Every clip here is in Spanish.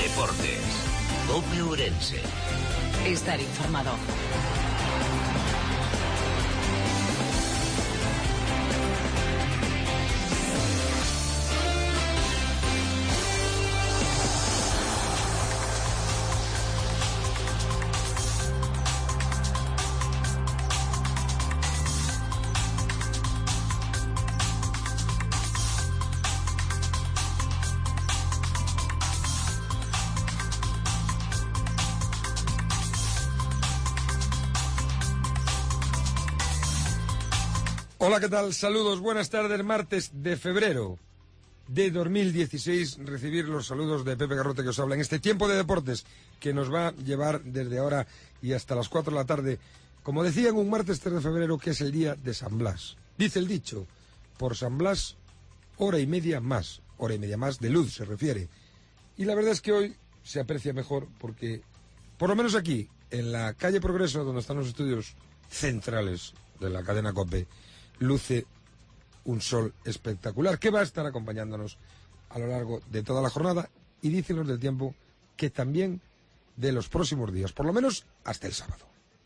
Deportes. COPE Ourense. Estar informado. Hola, ¿qué tal? Saludos, buenas tardes, martes de febrero de 2016. Recibir los saludos de Pepe Garrote que os habla en este tiempo de deportes que nos va a llevar desde ahora y hasta las 4 de la tarde. Como decían, un martes 3 de febrero que es el día de San Blas. Dice el dicho, por San Blas, hora y media más de luz se refiere. Y la verdad es que hoy se aprecia mejor porque, por lo menos aquí, en la calle Progreso, donde están los estudios centrales de la cadena COPE, luce un sol espectacular que va a estar acompañándonos a lo largo de toda la jornada y dicen los del tiempo que también de los próximos días, por lo menos hasta el sábado.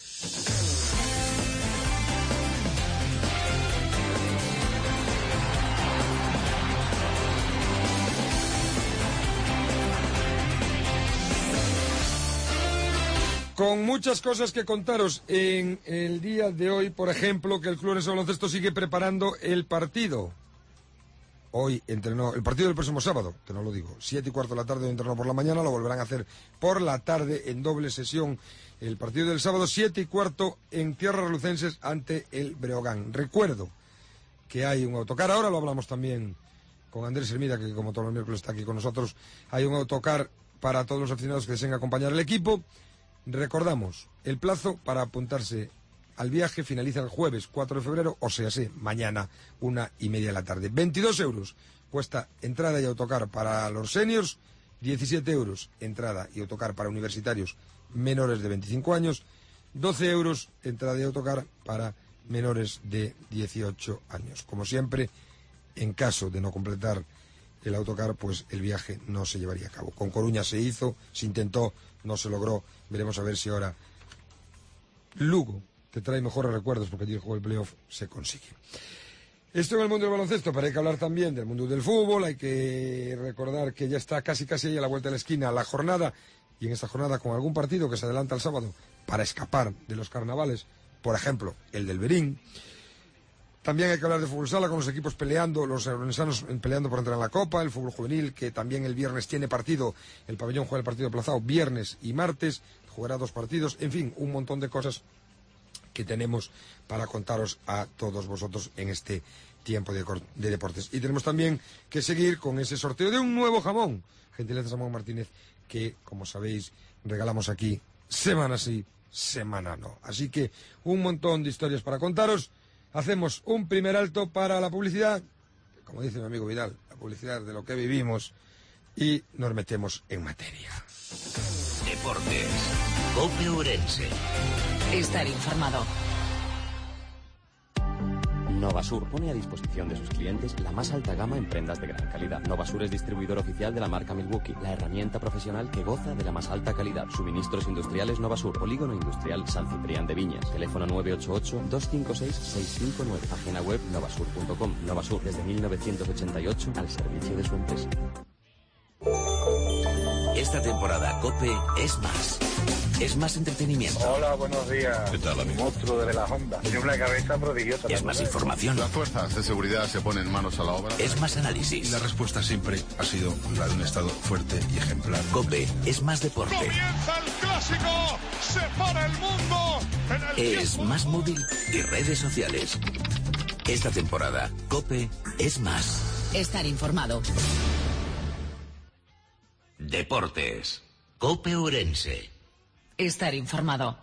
Con muchas cosas que contaros en el día de hoy, por ejemplo, que el Club Ourense de Baloncesto sigue preparando el partido. Hoy entrenó, el partido del próximo sábado, que no lo digo, 7:15 de la tarde entrenó por la mañana, lo volverán a hacer por la tarde en doble sesión. El partido del sábado, 7:15 en Tierras Relucenses ante el Breogán. Recuerdo que hay un autocar, ahora lo hablamos también con Andrés Hermida, que como todos los miércoles está aquí con nosotros. Hay un autocar para todos los aficionados que deseen acompañar al equipo. Recordamos, el plazo para apuntarse al viaje finaliza el jueves 4 de febrero, o sea, mañana, 1:30 de la tarde. 22 euros cuesta entrada y autocar para los seniors, 17 euros entrada y autocar para universitarios menores de 25 años, 12 euros entrada y autocar para menores de 18 años. Como siempre, en caso de no completar el autocar, pues el viaje no se llevaría a cabo. Con Coruña se hizo, se intentó, no se logró. Veremos a ver si ahora Lugo, que trae mejores recuerdos porque allí jugó el playoff, se consigue. Esto en el mundo del baloncesto, pero hay que hablar también del mundo del fútbol. Hay que recordar que ya está casi ahí a la vuelta de la esquina la jornada, y en esta jornada con algún partido que se adelanta el sábado para escapar de los carnavales, por ejemplo, el del Berín. También hay que hablar de fútbol sala con los equipos peleando, los orensanos peleando por entrar en la Copa, el fútbol juvenil, que también el viernes tiene partido, el pabellón juega el partido aplazado viernes y martes, jugará 2 partidos, en fin, un montón de cosas que tenemos para contaros a todos vosotros en este tiempo de deportes. Y tenemos también que seguir con ese sorteo de un nuevo jamón, gentileza Samuel Martínez, que, como sabéis, regalamos aquí semana sí, semana no. Así que un montón de historias para contaros. Hacemos un primer alto para la publicidad, como dice mi amigo Vidal, la publicidad de lo que vivimos, y nos metemos en materia. Deportes. COPE Ourense. Estar informado. Novasur pone a disposición de sus clientes la más alta gama en prendas de gran calidad. Novasur es distribuidor oficial de la marca Milwaukee, la herramienta profesional que goza de la más alta calidad. Suministros industriales Novasur, Polígono Industrial San Ciprián de Viñas. Teléfono 988-256-659. Página web novasur.com. Novasur, desde 1988 al servicio de su empresa. Esta temporada COPE es más. Es más entretenimiento. Hola, buenos días. ¿Qué tal, amigo? Monstruo de las ondas. Tiene una cabeza prodigiosa. Es más información. Las fuerzas de seguridad se ponen manos a la obra. Es más análisis. La respuesta siempre ha sido la de un Estado fuerte y ejemplar. COPE es más deporte. ¡Comienza el clásico! ¡Se para el mundo! Es más móvil y redes sociales. Esta temporada, COPE es más. Estar informado. Deportes. COPE Ourense. Estar informado.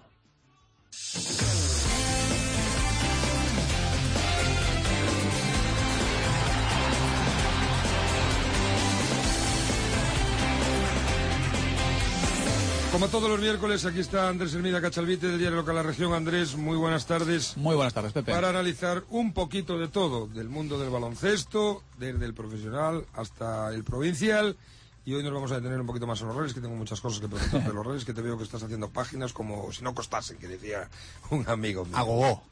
Como todos los miércoles, aquí está Andrés Hermida Cachalvite, del diario local La Región. Andrés, muy buenas tardes. Muy buenas tardes, Pepe. Para analizar un poquito de todo, del mundo del baloncesto, desde el profesional hasta el provincial, Y hoy nos vamos a detener un poquito más en los redes, que tengo muchas cosas que preguntarte de los redes, que te veo que estás haciendo páginas como si no costasen, que decía un amigo mío. Agogó.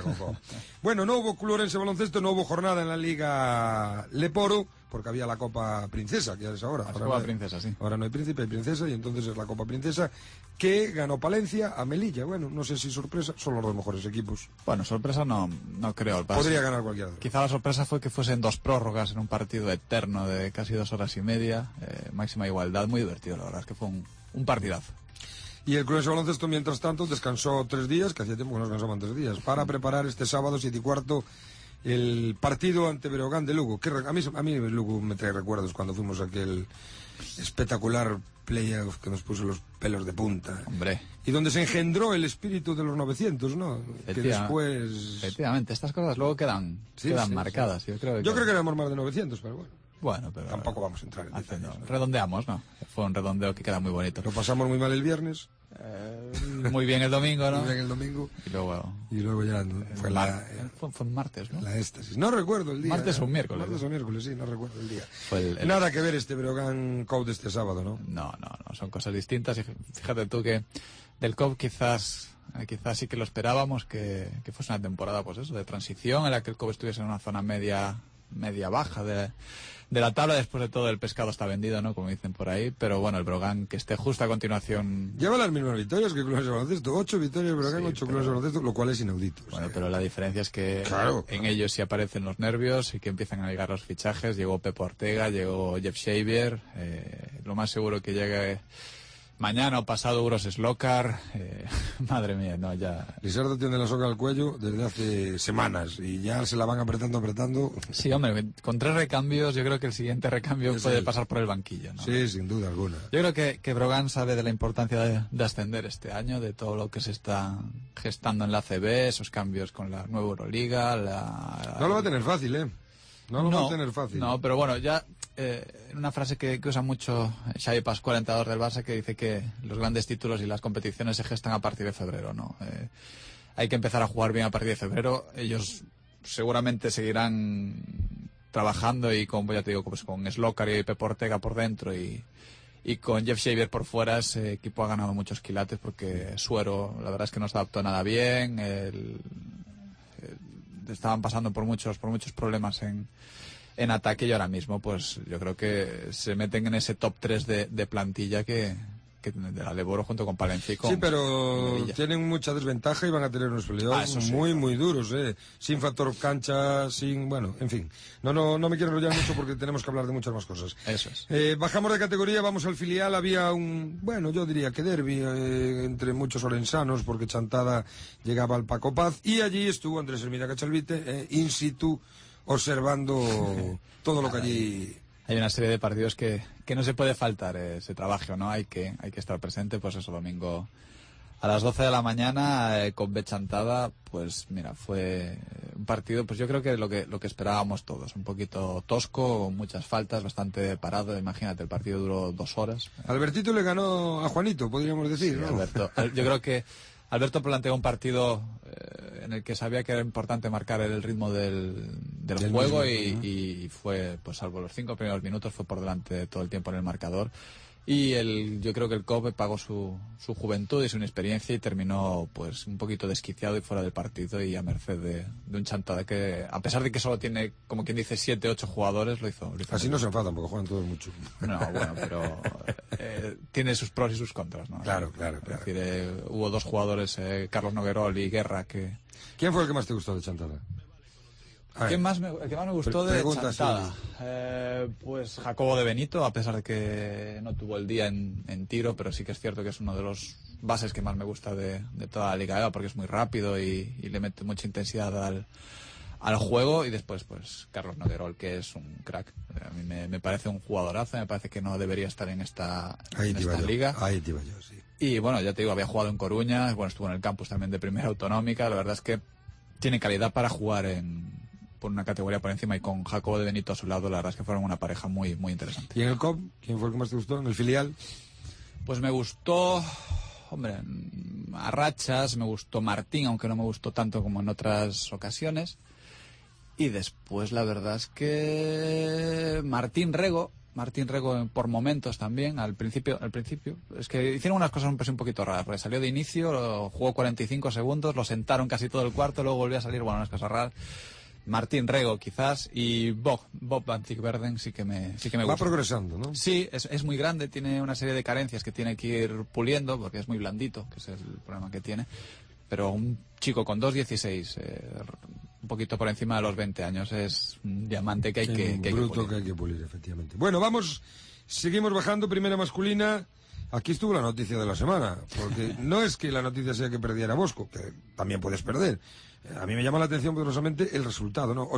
Bueno, no hubo Club Orense Baloncesto, no hubo jornada en la Liga Leporo, porque había la Copa Princesa, que ya es ahora. La Copa Princesa, sí. Ahora no hay príncipe, hay princesa, y entonces es la Copa Princesa, que ganó Palencia a Melilla. Bueno, no sé si sorpresa, son los dos mejores equipos. Bueno, sorpresa no creo. Podría ganar cualquiera. Quizá la sorpresa fue que fuesen 2 prórrogas en un partido eterno de casi 2 horas y media, máxima igualdad, muy divertido, la verdad es que fue un partidazo. Y el Club Orense Baloncesto, mientras tanto, descansó 3 días, que hacía tiempo que no descansaban 3 días, para preparar este sábado 7:15 el partido ante Breogán de Lugo. Que a mí Lugo me trae recuerdos cuando fuimos a aquel espectacular playoff que nos puso los pelos de punta. Hombre. Y donde se engendró el espíritu de los 900, ¿no? Que después... Efectivamente, estas cosas luego quedan marcadas. Sí. Yo creo que éramos más de 900, pero bueno. Bueno, pero... Tampoco vamos a entrar en detalles. Redondeamos, ¿no? Fue un redondeo que queda muy bonito. Lo pasamos muy mal el viernes. Muy bien el domingo, ¿no? Muy bien el domingo. Y luego ya fue martes, ¿no? La éxtasis. No recuerdo el día. Martes o un miércoles. Martes o miércoles, sí, no recuerdo el día. Fue Nada que ver este Breogán Code de este sábado, ¿no? No, son cosas distintas. Y fíjate tú que del Code quizás sí que lo esperábamos, que fuese una temporada, pues eso, de transición, en la que el Code estuviese en una zona media baja de la tabla. Después de todo, el pescado está vendido, ¿no? Como dicen por ahí. Pero bueno, el Breogán, que esté justo a continuación... Lleva las mismas victorias que el Club Orense Baloncesto. 8 victorias de Breogán, 8 Club Orense Baloncesto, lo cual es inaudito. Bueno, pero la diferencia es que en ellos sí aparecen los nervios y que empiezan a llegar los fichajes. Llegó Pepe Ortega, llegó Jeff Xavier. Lo más seguro que llegue... Mañana o pasado Uros Slokar, madre mía, no, ya... Lizardo tiene la soga al cuello desde hace semanas y ya se la van apretando. Sí, hombre, con 3 recambios yo creo que el siguiente recambio puede pasar por el banquillo, ¿no? Sí, sin duda alguna. Yo creo que Breogán sabe de la importancia de ascender este año, de todo lo que se está gestando en la ACB, esos cambios con la nueva Euroliga, No lo va a tener fácil, ¿eh? No lo va a tener fácil. No, pero bueno, ya... una frase que usa mucho Xavi Pascual, entrenador del Barça, que dice que los grandes títulos y las competiciones se gestan a partir de febrero, ¿no? Hay que empezar a jugar bien a partir de febrero. Ellos seguramente seguirán trabajando y ya te digo, pues con Slokar y Pepe Ortega por dentro y con Jeff Xavier por fuera. Ese equipo ha ganado muchos quilates porque Suero, la verdad es que no se adaptó nada bien. Estaban pasando por muchos problemas en ataque, y ahora mismo pues yo creo que se meten en ese top 3 de plantilla que de la Leboro junto con Palencia y con... Sí, pero tienen mucha desventaja y van a tener unos playoffs muy duros, sin factor cancha, bueno, en fin. No me quiero enrollar mucho porque tenemos que hablar de muchas más cosas. Eso es. Bajamos de categoría, vamos al filial. Había yo diría que derbi entre muchos orensanos, porque Chantada llegaba al Paco Paz y allí estuvo Andrés Hermida Cachalvite in situ, observando todo lo que allí... Hay una serie de partidos que no se puede faltar ese trabajo, ¿no? Hay que estar presente, pues eso, domingo a las 12 de la mañana con B Chantada. Pues mira, fue un partido, pues yo creo que lo que esperábamos todos, un poquito tosco, muchas faltas, bastante parado. Imagínate, el partido duró 2 horas. Albertito le ganó a Juanito, podríamos decir, sí, ¿no? Alberto, yo creo que Alberto planteó un partido en el que sabía que era importante marcar el ritmo del juego mismo, y fue, pues salvo los 5 primeros minutos, fue por delante todo el tiempo en el marcador. Y yo creo que el COP pagó su juventud y su inexperiencia y terminó pues un poquito desquiciado y fuera del partido y a merced de un Chantada que, a pesar de que solo tiene, como quien dice, 7, 8 jugadores, lo hizo. Así no se enfadan porque juegan todos mucho. No, bueno, pero tiene sus pros y sus contras, ¿no? Claro. Es decir, hubo 2 jugadores, Carlos Noguerol y Guerra, que... ¿Quién fue el que más te gustó de Chantada? El que más me gustó de Chantada, pues Jacobo de Benito, a pesar de que no tuvo el día en tiro, pero sí que es cierto que es uno de los bases que más me gusta de toda la Liga EVA, porque es muy rápido y le mete mucha intensidad al juego. Y después pues Carlos Noguerol, que es un crack. A mí me parece un jugadorazo, me parece que no debería estar en esta liga. Ahí te iba yo, sí. Y bueno, ya te digo, había jugado en Coruña, bueno, estuvo en el campus también de Primera Autonómica. La verdad es que tiene calidad para jugar por una categoría por encima, y con Jacobo de Benito a su lado, la verdad es que fueron una pareja muy, muy interesante. ¿Y en el COP? ¿Quién fue el que más te gustó? ¿En el filial? Pues me gustó, hombre, a rachas, me gustó Martín, aunque no me gustó tanto como en otras ocasiones. Y después la verdad es que Martín Rego Martín Rego por momentos también, al principio, es que hicieron unas cosas un poquito raras, porque salió de inicio, jugó 45 segundos, lo sentaron casi todo el cuarto, luego volvió a salir, bueno, unas cosas raras. Martín Rego quizás, y Bob van Tikverden sí que me gusta. Va progresando, ¿no? Sí, es muy grande, tiene una serie de carencias que tiene que ir puliendo, porque es muy blandito, que es el problema que tiene. Pero un chico con 2.16, un poquito por encima de los 20 años, es un diamante que hay que bruto que hay que pulir, efectivamente. Bueno, seguimos bajando, primera masculina. Aquí estuvo la noticia de la semana, porque no es que la noticia sea que perdiera Bosco, que también puedes perder. A mí me llama la atención poderosamente el resultado, ¿no?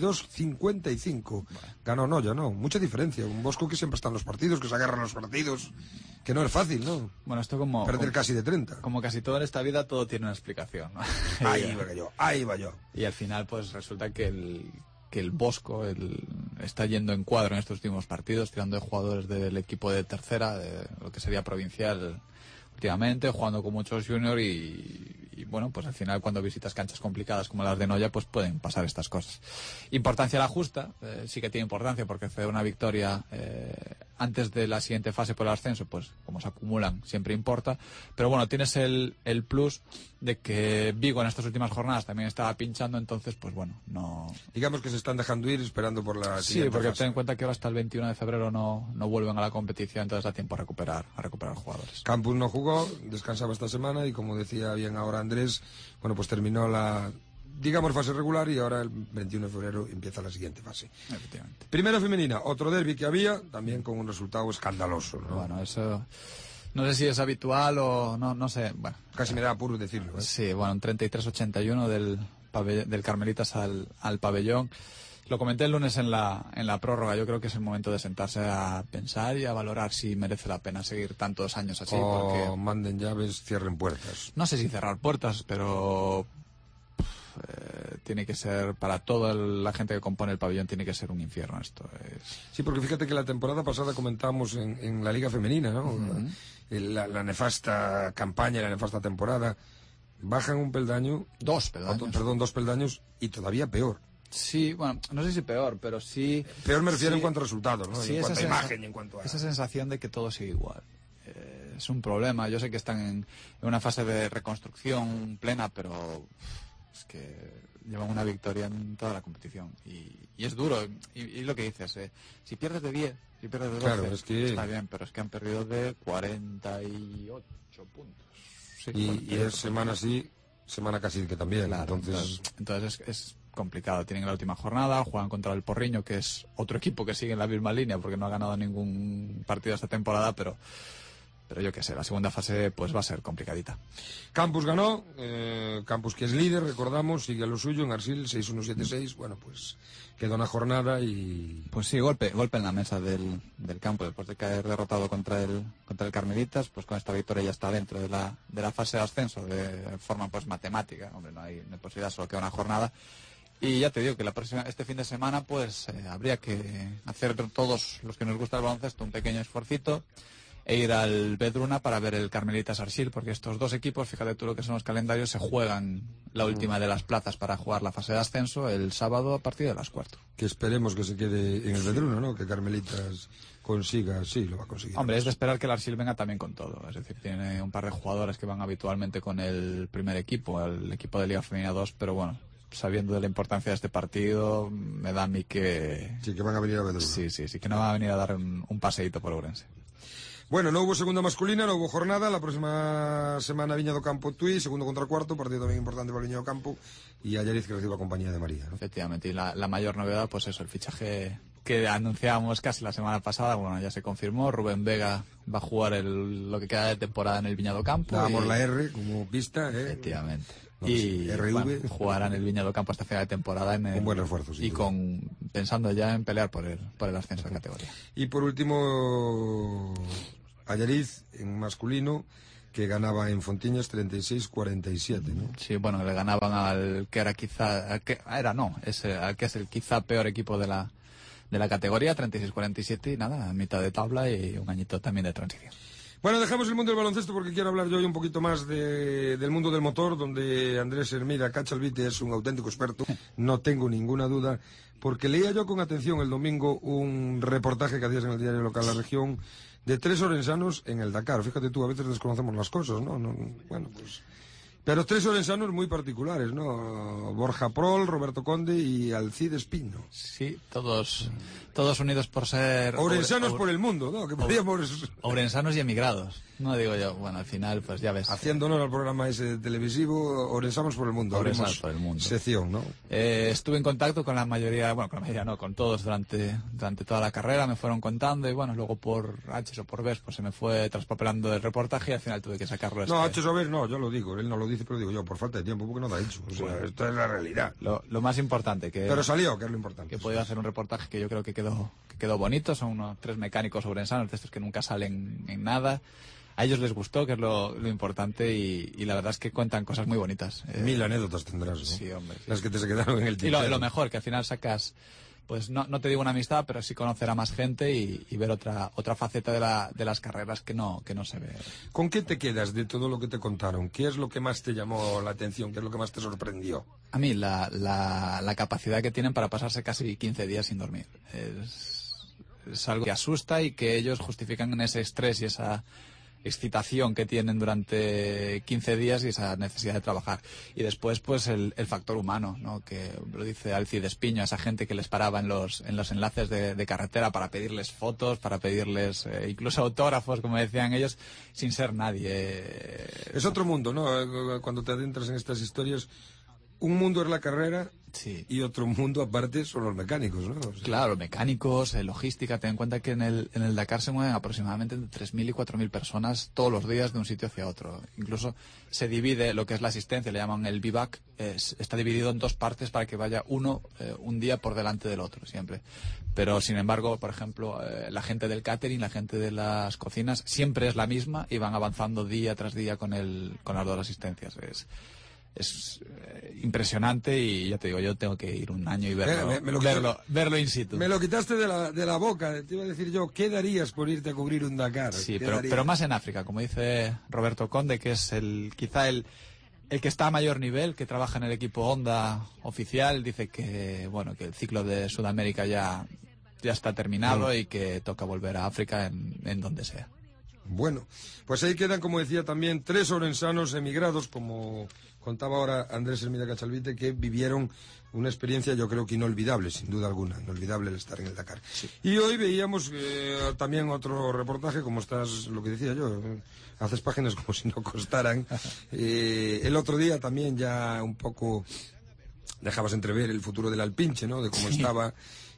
82-55. Ganó Noya, ¿no? Mucha diferencia. Un Bosco que siempre está en los partidos, que se agarra en los partidos, que no es fácil, ¿no? Bueno, esto perder casi de 30. Como casi todo en esta vida, todo tiene una explicación, ¿no? Ahí va yo. Y al final, pues resulta que el Bosco está yendo en cuadro en estos últimos partidos, tirando de jugadores del equipo de tercera, de lo que sería provincial últimamente, jugando con muchos juniors y bueno, pues al final cuando visitas canchas complicadas como las de Noya, pues pueden pasar estas cosas. Importancia la justa, sí que tiene importancia porque hacer una victoria antes de la siguiente fase por el ascenso, pues como se acumulan, siempre importa. Pero bueno, tienes el plus de que Vigo en estas últimas jornadas también estaba pinchando, entonces pues bueno, no... Digamos que se están dejando ir esperando por la siguiente Sí, porque fase. ten en cuenta que ahora hasta el 21 de febrero no vuelven a la competición, entonces da tiempo a recuperar jugadores. Campus no jugó, descansaba esta semana y como decía bien ahora Andrés, bueno, pues terminó la, digamos, fase regular y ahora el 21 de febrero empieza la siguiente fase. Efectivamente. Primera femenina, otro derbi que había, también con un resultado escandaloso, ¿no? Bueno, eso no sé si es habitual o no sé, bueno. Casi me da apuro decirlo, ¿eh? Sí, bueno, un 33-81 del Carmelitas al Pabellón. Lo comenté el lunes en la prórroga. Yo creo que es el momento de sentarse a pensar y a valorar si merece la pena seguir tantos años así. O manden llaves, cierren puertas. No sé si cerrar puertas, pero tiene que ser, para toda la gente que compone el pabellón, tiene que ser un infierno esto. Sí, porque fíjate que la temporada pasada comentamos en la Liga Femenina, ¿no? Uh-huh. La nefasta campaña, la nefasta temporada. Bajan un peldaño. Dos peldaños. Dos peldaños y todavía peor. Sí, bueno, no sé si peor, pero sí... Peor me refiero sí, en cuanto a resultados, ¿no? Sí, en cuanto a imagen y en cuanto a... Esa sensación de que todo sigue igual. Es un problema. Yo sé que están en una fase de reconstrucción plena, pero es que llevan una victoria en toda la competición. Y es duro. Y lo que dices, si pierdes de 10, si pierdes de 12, claro, es que... está bien, pero es que han perdido de 48 puntos. Sí, y es semana sí, semana casi que también. Claro, entonces es complicado. Tienen la última jornada, juegan contra el Porriño, que es otro equipo que sigue en la misma línea porque no ha ganado ningún partido esta temporada, pero yo qué sé, la segunda fase pues va a ser complicadita. Campus ganó, Campus que es líder, recordamos, sigue a lo suyo en Arsil 6-1-7-6, bueno, pues quedó una jornada y... Pues sí, golpe en la mesa del campo después de caer derrotado contra el Carmelitas, pues con esta victoria ya está dentro de la fase de ascenso de forma pues matemática. Hombre, no hay posibilidad, solo queda una jornada. Y ya te digo que este fin de semana pues habría que hacer todos los que nos gusta el baloncesto un pequeño esfuercito e ir al Bedruna para ver el Carmelitas Arsil, porque estos dos equipos, fíjate tú lo que son los calendarios, se juegan la última de las plazas para jugar la fase de ascenso el sábado a partir de las 4. Que esperemos que se quede en el Bedruna, ¿no? Que Carmelitas consiga, sí, lo va a conseguir. Hombre, es de esperar que el Arsil venga también con todo, es decir, tiene un par de jugadores que van habitualmente con el primer equipo, el equipo de Liga Femenina 2, pero bueno, sabiendo de la importancia de este partido, me da a mí que... Sí, que van a venir a Bedruna. Sí, que no van a venir a dar un paseíto por Ourense. Bueno, no hubo segunda masculina, no hubo jornada. La próxima semana Viña do Campo Tui, segundo contra cuarto, partido también importante para Viña do Campo. Y Allariz que recibe la compañía de María, ¿no? Efectivamente, y la mayor novedad, pues eso, el fichaje que anunciábamos casi la semana pasada, bueno, ya se confirmó. Rubén Vega va a jugar lo que queda de temporada en el Viña do Campo. Dábamos la R como pista, ¿eh? Efectivamente. No, y RV. bueno, jugará en el Viña do Campo hasta final de temporada un buen refuerzo, sí. Y pensando ya en pelear por el ascenso de categoría. Y por último, Allariz en masculino, que ganaba en Fontiñas 36-47, ¿no? Sí, bueno, le ganaban al que era quizá, al que es el quizá peor equipo de la categoría, 36-47, y nada, a mitad de tabla y un añito también de transición. Bueno, dejamos el mundo del baloncesto porque quiero hablar yo hoy un poquito más del mundo del motor, donde Andrés Hermida Cachalvite es un auténtico experto, no tengo ninguna duda, porque leía yo con atención el domingo un reportaje que hacías en el diario local La Región de 3 orensanos en el Dakar. Fíjate tú, a veces desconocemos las cosas, ¿no? Bueno, pues... Pero 3 orensanos muy particulares, ¿no? Borja Prol, Roberto Conde y Alcides Pino. Sí, todos unidos por ser... Orensanos por el mundo, ¿no? Que podíamos... Orensanos y emigrados, no digo yo. Bueno, al final, pues ya ves. Haciendo honor al programa ese televisivo, Orensanos por el mundo. Orensanos por el mundo. Sección, ¿no? Estuve en contacto con la mayoría, bueno, con la mayoría no, con todos durante toda la carrera, me fueron contando y bueno, luego por H o por B, pues se me fue traspapelando el reportaje y al final tuve que sacarlo. No, H o B no, yo lo digo, él no lo dice, pero digo yo, por falta de tiempo, porque no da hecho. O sea, esto es la realidad. Lo más importante que... Pero salió, que es lo importante. Que he podido hacer un reportaje que yo creo que quedó bonito, son unos 3 mecánicos orensanos, de estos que nunca salen en nada. A ellos les gustó, que es lo importante, y la verdad es que cuentan cosas muy bonitas. 1000 anécdotas tendrás, ¿no? Sí, hombre. Sí. Las que te se quedaron en el tintero. Y lo mejor, que al final sacas, pues no te digo una amistad, pero sí conocer a más gente y ver otra faceta de las carreras que no se ve. ¿Con qué te quedas de todo lo que te contaron? ¿Qué es lo que más te llamó la atención? ¿Qué es lo que más te sorprendió? A mí, la capacidad que tienen para pasarse casi 15 días sin dormir. Es algo que asusta y que ellos justifican en ese estrés y esa excitación que tienen durante 15 días y esa necesidad de trabajar. Y después, pues, el factor humano, ¿no? Que lo dice Alcides Pino, esa gente que les paraba en los enlaces de carretera para pedirles fotos, para pedirles incluso autógrafos, como decían ellos, sin ser nadie. Es otro mundo, ¿no? Cuando te adentras en estas historias, un mundo es la carrera... Sí. Y otro mundo aparte son los mecánicos, ¿no? O sea... Claro, mecánicos, logística. Ten en cuenta que en el Dakar se mueven aproximadamente entre 3.000 y 4.000 personas todos los días de un sitio hacia otro. Incluso se divide lo que es la asistencia, le llaman el bivac, está dividido en 2 partes para que vaya uno un día por delante del otro, siempre. Pero, sin embargo, por ejemplo, la gente del catering, la gente de las cocinas, siempre es la misma y van avanzando día tras día con las 2 asistencias. Es impresionante y ya te digo, yo tengo que ir un año y verlo in situ. Me lo quitaste de la boca, te iba a decir yo, ¿qué darías por irte a cubrir un Dakar? Sí, pero más en África, como dice Roberto Conde, que es quizá el que está a mayor nivel, que trabaja en el equipo Honda oficial, dice que que el ciclo de Sudamérica ya está terminado y que toca volver a África en donde sea. Bueno, pues ahí quedan, como decía también, 3 orensanos emigrados, como contaba ahora Andrés Hermida Cachalvite, que vivieron una experiencia, yo creo que inolvidable, sin duda alguna, inolvidable el estar en el Dakar. Sí. Y hoy veíamos también otro reportaje, como estás, lo que decía yo, haces páginas como si no costaran. El otro día también ya un poco dejabas entrever el futuro del Alpinche, ¿no? De cómo estaba...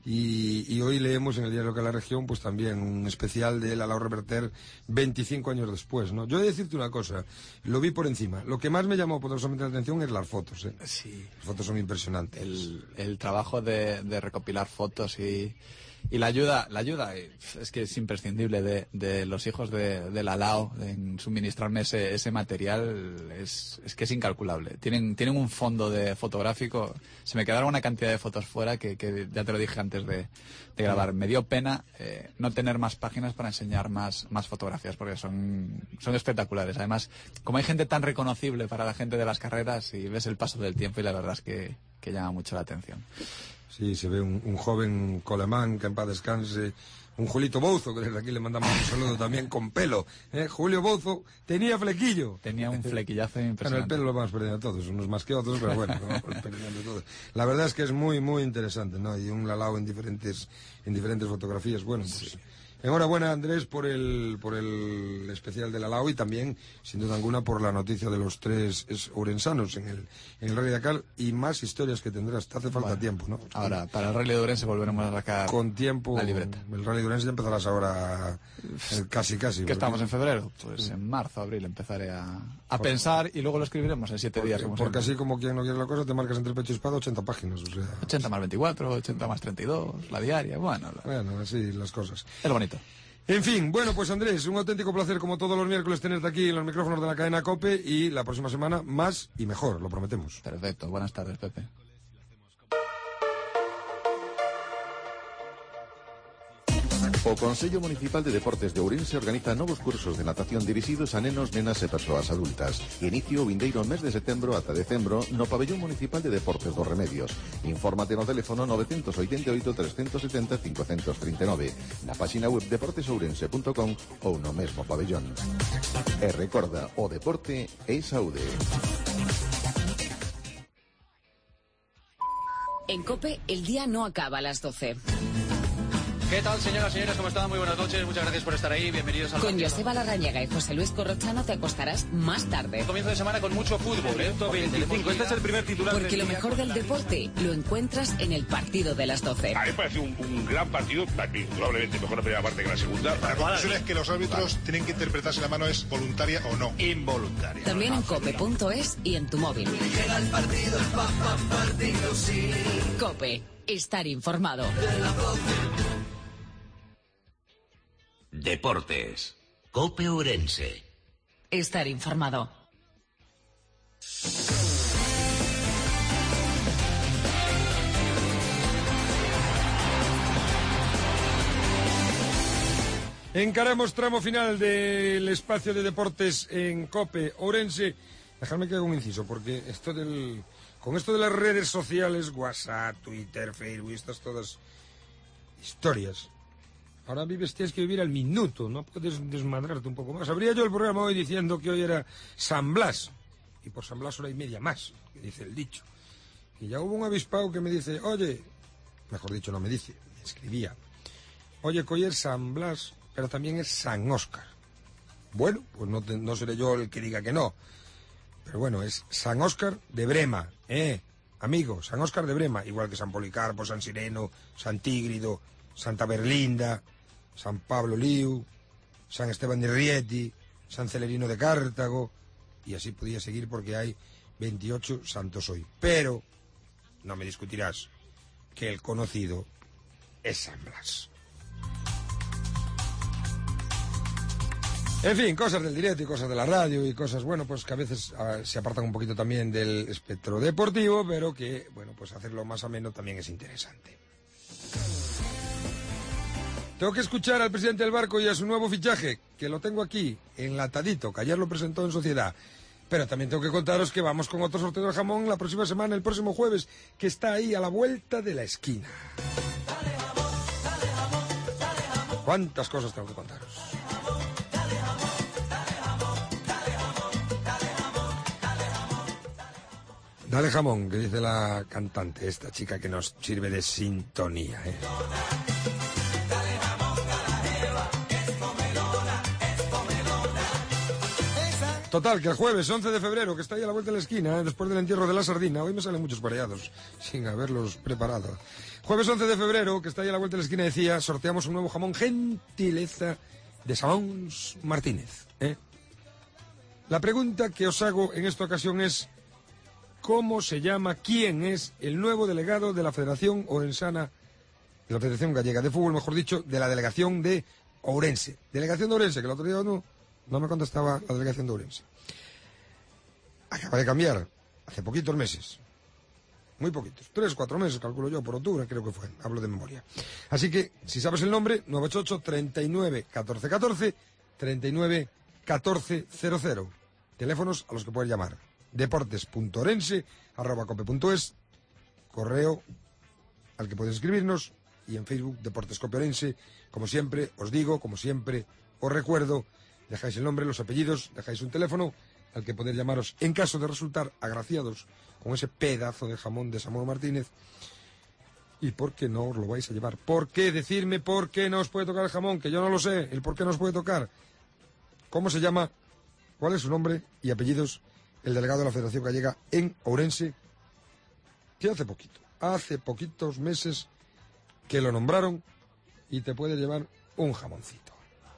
Y hoy leemos en el diario local La Región, pues también un especial de Lalao Reverter 25 años después, ¿no? Yo he de decirte una cosa, lo vi por encima. Lo que más me llamó poderosamente la atención es las fotos, ¿eh? Sí. Las fotos son impresionantes. El trabajo de recopilar fotos y la ayuda es que es imprescindible de los hijos de Lalao en suministrarme ese material, es que es incalculable. Tienen un fondo fotográfico. Se me quedaron una cantidad de fotos fuera que ya te lo dije antes de grabar. Me dio pena no tener más páginas para enseñar más fotografías, porque son espectaculares. Además, como hay gente tan reconocible para la gente de las carreras, y ves el paso del tiempo, y la verdad es que llama mucho la atención. Sí, se ve un joven colemán, que en paz descanse, un Julito Bouzo, que desde aquí le mandamos un saludo también, con pelo. Julio Bouzo tenía flequillo. Tenía un flequillazo impresionante. Bueno, el pelo lo vamos perdiendo todos, unos más que otros, pero bueno, lo vamos perdiendo todos. La verdad es que es muy, muy interesante, ¿no? Y un Lalao en diferentes fotografías. Bueno, pues... Sí. Enhorabuena, Andrés, por el especial de Lalao y también, sin duda alguna, por la noticia de los 3 orensanos en el Rally Dakar y más historias que tendrás. Te hace falta tiempo, ¿no? Ahora, para el Rally de Ourense volveremos a sacar con tiempo la libreta. El Rally de Ourense ya empezarás ahora casi. ¿Qué estamos en febrero? Pues en marzo, abril empezaré a pensar y luego lo escribiremos en 7 días. Porque así como quien no quiere la cosa, te marcas entre pecho y espada 80 páginas. O sea... 80 más 24, 80 más 32, la diaria, bueno, así las cosas. Es bonito. En fin, bueno, pues Andrés, un auténtico placer como todos los miércoles tenerte aquí en los micrófonos de la cadena COPE y la próxima semana más y mejor, lo prometemos. Perfecto, buenas tardes, Pepe. O Consello Municipal de Deportes de Ourense organiza novos cursos de natación dirixidos a nenos, nenas e persoas adultas. Inicio o vindeiro mes de setembro ata decembro no Pabellón Municipal de Deportes dos Remedios. Infórmate no teléfono 988 370 539, na páxina web deportesourense.com ou no mesmo pabellón. E recorda, o deporte é saúde. En COPE, el día no acaba a las 12. ¿Qué tal, señoras y señores? ¿Cómo están? Muy buenas noches. Muchas gracias por estar ahí. Bienvenidos al... Con Joseba Larrañaga y José Luis Corrochano te acostarás más tarde. Comienzo de semana con mucho fútbol. 125. Este es el primer titular. Porque lo mejor del deporte lo encuentras en el partido de las 12. A mí me parece un gran partido, probablemente mejor la primera parte que la segunda. La conclusión es que los árbitros tienen que interpretar si la mano es voluntaria o no. Involuntaria. También en cope.es y en tu móvil. Llega el partido, partido, sí. COPE. Estar informado. Deportes. COPE Ourense. Estar informado. Encaramos tramo final del espacio de deportes en COPE Ourense. Dejadme que haga un inciso, porque con esto de las redes sociales, WhatsApp, Twitter, Facebook, estas todas historias, ahora tienes que vivir al minuto, no puedes desmadrarte un poco más. Abría yo el programa hoy diciendo que hoy era San Blas, y por San Blas hora y media más, que dice el dicho. Y ya hubo un avispado que me dice, oye, mejor dicho no me dice, me escribía, oye, que hoy es San Blas, pero también es San Óscar. Bueno, pues no seré yo el que diga que no, pero bueno, es San Óscar de Brema, amigo, San Óscar de Brema, igual que San Policarpo, San Sireno, San Tígrido, Santa Berlinda, San Pablo Liu, San Esteban de Rieti, San Celerino de Cartago, y así podía seguir porque hay 28 santos hoy. Pero no me discutirás que el conocido es San Blas. En fin, cosas del directo y cosas de la radio y cosas, bueno, pues que a veces se apartan un poquito también del espectro deportivo, pero que, bueno, pues hacerlo más ameno también es interesante. Tengo que escuchar al presidente del Barco y a su nuevo fichaje, que lo tengo aquí, enlatadito, que ayer lo presentó en Sociedad. Pero también tengo que contaros que vamos con otro sorteo de jamón la próxima semana, el próximo jueves, que está ahí a la vuelta de la esquina. ¿Cuántas cosas tengo que contaros? Dale jamón, que dice la cantante, esta chica que nos sirve de sintonía, ¿eh? Total, que el jueves 11 de febrero, que está ahí a la vuelta de la esquina, después del entierro de la sardina, hoy me salen muchos variados, sin haberlos preparado. Jueves 11 de febrero, que está ahí a la vuelta de la esquina, decía, sorteamos un nuevo jamón gentileza de Samons Martínez, ¿eh? La pregunta que os hago en esta ocasión es, ¿cómo se llama, quién es el nuevo delegado de la Federación Orensana, de la Federación Gallega de Fútbol, mejor dicho, de la delegación de Ourense? Delegación de Ourense, que el otro día no me contestaba la delegación de Ourense. Acaba de cambiar, hace poquitos meses. Muy poquitos, 3, 4 meses, calculo yo, por octubre creo que fue, hablo de memoria. Así que, si sabes el nombre, 988 39 14 14, 39 14 00. Teléfonos a los que puedes llamar. deportes.orense@cope.es, correo al que puedes escribirnos, y en Facebook Deportes Cope Ourense. Como siempre os digo, como siempre os recuerdo, dejáis el nombre, los apellidos, dejáis un teléfono al que poder llamaros en caso de resultar agraciados con ese pedazo de jamón de Samuel Martínez. ¿Y por qué no os lo vais a llevar? ¿Por qué? Decirme por qué no os puede tocar el jamón, que yo no lo sé, el por qué no os puede tocar. ¿Cómo se llama? ¿Cuál es su nombre y apellidos? El delegado de la Federación Gallega en Ourense, que hace poquitos meses que lo nombraron, y te puede llevar un jamoncito.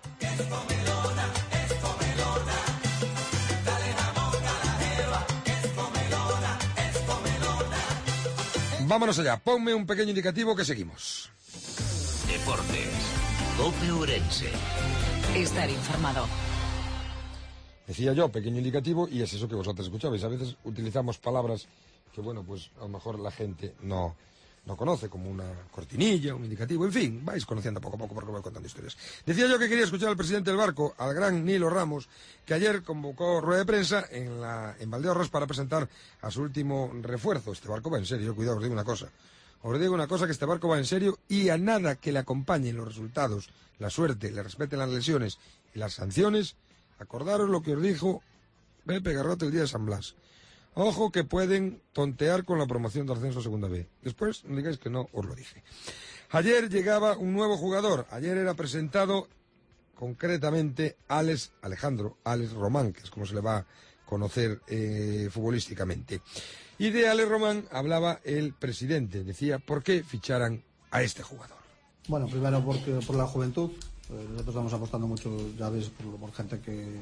Vámonos allá, ponme un pequeño indicativo que seguimos. Deportes, COPE Ourense. Estar informado. Decía yo, pequeño indicativo, y es eso que vosotros escuchabais. A veces utilizamos palabras que, bueno, pues a lo mejor la gente no no conoce, como una cortinilla, un indicativo, en fin, vais conociendo poco a poco porque voy contando historias. Decía yo que quería escuchar al presidente del Barco, al gran Nilo Ramos, que ayer convocó rueda de prensa en Valdeorras para presentar a su último refuerzo. Este barco va en serio, cuidado, os digo una cosa. Os digo una cosa, que este barco va en serio y a nada que le acompañen los resultados, la suerte, le respeten las lesiones y las sanciones, acordaros lo que os dijo Pepe Garrote el día de San Blas. Ojo que pueden tontear con la promoción de ascenso a Segunda B. Después no digáis que no os lo dije. Ayer llegaba un nuevo jugador. Ayer era presentado concretamente Alex Román, que es como se le va a conocer futbolísticamente. Y de Alex Román hablaba el presidente. Decía, ¿por qué ficharan a este jugador? Bueno, primero por la juventud. Nosotros estamos apostando mucho, ya ves, por gente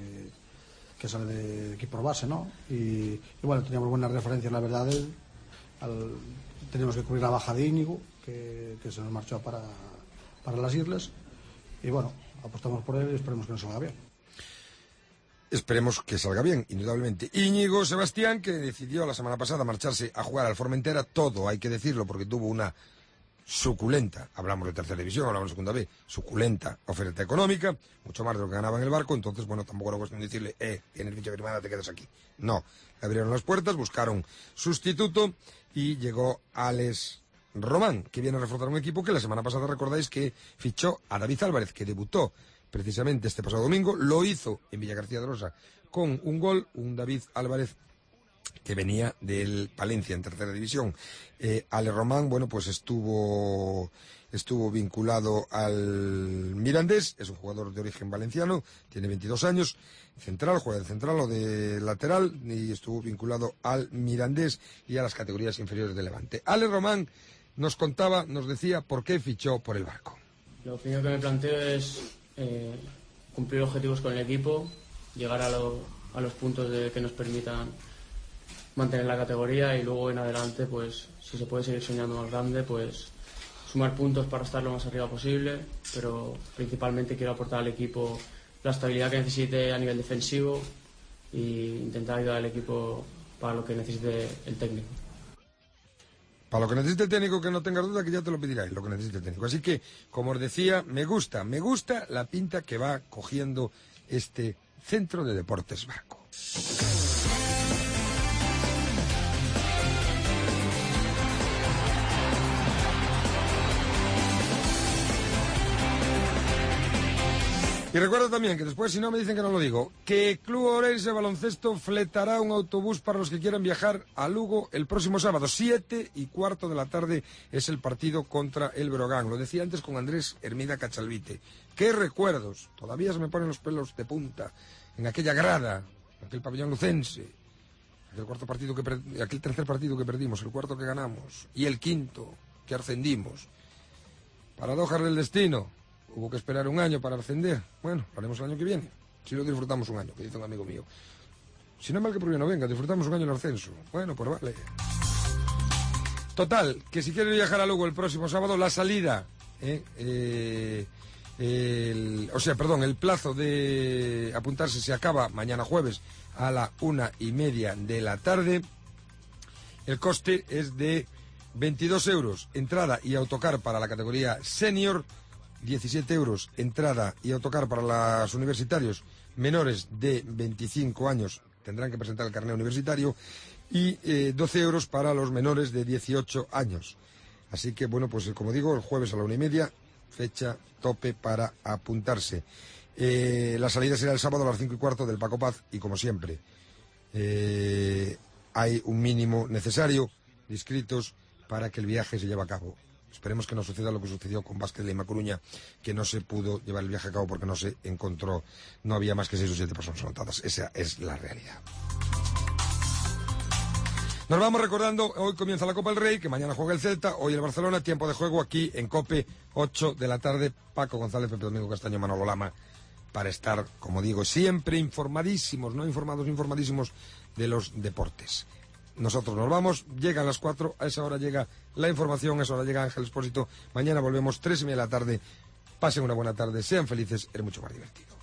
que sale de equipo base, ¿no? Y bueno, teníamos buenas referencias, la verdad, de él. Teníamos que cubrir la baja de Íñigo, que se nos marchó para las islas. Y bueno, apostamos por él y esperemos que nos salga bien. Esperemos que salga bien, indudablemente. Íñigo Sebastián, que decidió la semana pasada marcharse a jugar al Formentera, todo hay que decirlo, porque tuvo una suculenta, hablamos de tercera división, hablamos de Segunda B, suculenta oferta económica, mucho más de lo que ganaba en el Barco. Entonces, bueno, tampoco era cuestión de decirle, tienes ficha firmada, te quedas aquí. No, le abrieron las puertas, buscaron sustituto y llegó Alex Román, que viene a reforzar un equipo que la semana pasada recordáis que fichó a David Álvarez, que debutó precisamente este pasado domingo, lo hizo en Villagarcía de Rosa con un gol, un David Álvarez que venía del Palencia en tercera división. Ale Román, bueno, pues estuvo vinculado al Mirandés, es un jugador de origen valenciano, tiene 22 años, central, juega de central o de lateral, y estuvo vinculado al Mirandés y a las categorías inferiores de Levante. Ale Román nos decía por qué fichó por el Barco. Lo primero que me planteo es cumplir objetivos con el equipo, llegar a los puntos que nos permitan mantener la categoría, y luego en adelante, pues si se puede seguir soñando más grande, pues sumar puntos para estar lo más arriba posible, pero principalmente quiero aportar al equipo la estabilidad que necesite a nivel defensivo e intentar ayudar al equipo para lo que necesite el técnico. Para lo que necesite el técnico, que no tengas duda que ya te lo pedirá lo que necesite el técnico. Así que, como os decía, me gusta la pinta que va cogiendo este Centro de Deportes Barco. Y recuerdo también que después, si no me dicen que no lo digo, que Club Ourense Baloncesto fletará un autobús para los que quieran viajar a Lugo el próximo sábado. 7:15 de la tarde es el partido contra el Breogán. Lo decía antes con Andrés Hermida Cachalvite. ¡Qué recuerdos! Todavía se me ponen los pelos de punta en aquella grada, aquel pabellón lucense, aquel tercer partido que perdimos, el cuarto que ganamos y el quinto que ascendimos. Paradojas del destino. Hubo que esperar un año para ascender. Bueno, lo haremos el año que viene. Si lo disfrutamos un año, que dice un amigo mío. Si no es mal que por bien no venga, disfrutamos un año el ascenso. Bueno, pues vale. Total, que si quieres viajar a Lugo el próximo sábado, la salida, el plazo de apuntarse se acaba mañana jueves a la 1:30 de la tarde. El coste es de 22 euros, entrada y autocar para la categoría senior, 17 euros entrada y autocar para los universitarios menores de 25 años, tendrán que presentar el carnet universitario, y 12 euros para los menores de 18 años. Así que, bueno, pues como digo, el jueves a la 1:30, fecha tope para apuntarse. La salida será el sábado a las 5:15 del Paco Paz, y como siempre, hay un mínimo necesario de inscritos para que el viaje se lleve a cabo. Esperemos que no suceda lo que sucedió con Vázquez Lima Coruña, que no se pudo llevar el viaje a cabo porque no se encontró, no había más que 6 o 7 personas anotadas. Esa es la realidad. Nos vamos recordando, hoy comienza la Copa del Rey, que mañana juega el Celta, hoy el Barcelona, tiempo de juego aquí en COPE, 8 de la tarde, Paco González, Pepe Domingo Castaño, Manolo Lama, para estar, como digo, siempre informadísimos, no informados, informadísimos de los deportes. Nosotros nos vamos, llegan las 4, a esa hora llega la información, a esa hora llega Ángel Expósito. Mañana volvemos 3:30 de la tarde. Pasen una buena tarde, sean felices, es mucho más divertido.